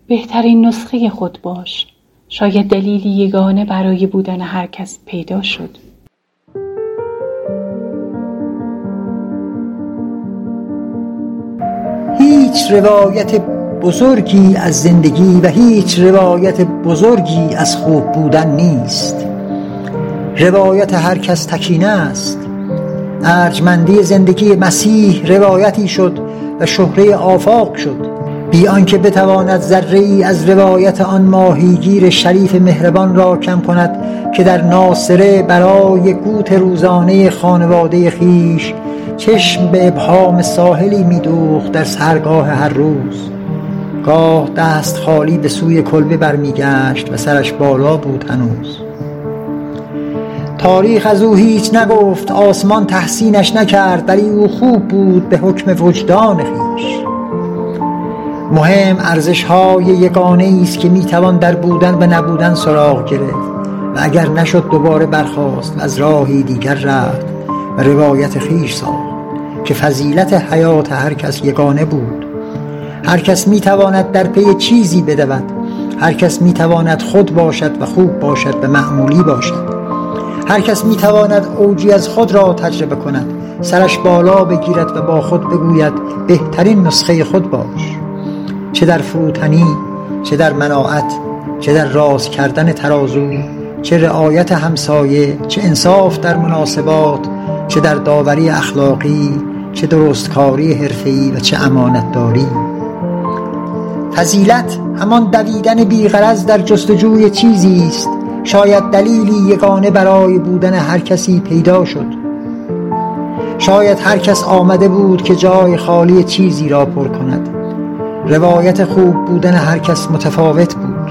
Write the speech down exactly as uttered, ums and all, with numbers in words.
بهترین نسخه خود باش. شاید دلیلی یگانه برای بودن هر کس پیدا شد. هیچ روایت بزرگی از زندگی و هیچ روایت بزرگی از خوب بودن نیست. روایت هر کس تکینه است. ارجمندی زندگی مسیح روایتی شد و شهره آفاق شد، بی آنکه بتواند ذره‌ای از روایت آن ماهیگیر شریف مهربان را کم کند که در ناصره برای قوت روزانه خانواده خیش چشم به ابهام ساحلی می‌دوخت در سحرگاه هر روز. گاه دست خالی به سوی کلبه برمیگشت و سرش بالا بود هنوز. تاریخ از او هیچ نگفت، آسمان تحسینش نکرد، ولی او خوب بود به حکم وجدان خویش. مهم ارزش‌های یگانه‌ای است که می‌توان در بودن و نبودن سراغ گرفت و اگر نشد دوباره برخاست و از راهی دیگر رفت و روایت خویش ساخت که فضیلت حیات هر کس یگانه بود. هر کس می‌تواند در پی چیزی بدود، هر کس می‌تواند خود باشد و خوب باشد و معمولی باشد. هر کس می‌تواند اوجی از خود را تجربه کند، سرش بالا بگیرد و با خود بگوید بهترین نسخه خود باش. چه در فروتنی، چه در مناعت، چه در راست کردن ترازو، چه رعایت همسایه، چه انصاف در مناسبات، چه در داوری اخلاقی، چه درستکاری حرفه‌ای و چه امانتداری. فضیلت همان دویدن بی‌غرض در جستجوی چیزی است. شاید دلیلی یگانه برای بودن هر کسی پیدا شد. شاید هر کس آمده بود که جای خالی چیزی را پر کند. روایت خوب بودن هر کس متفاوت بود.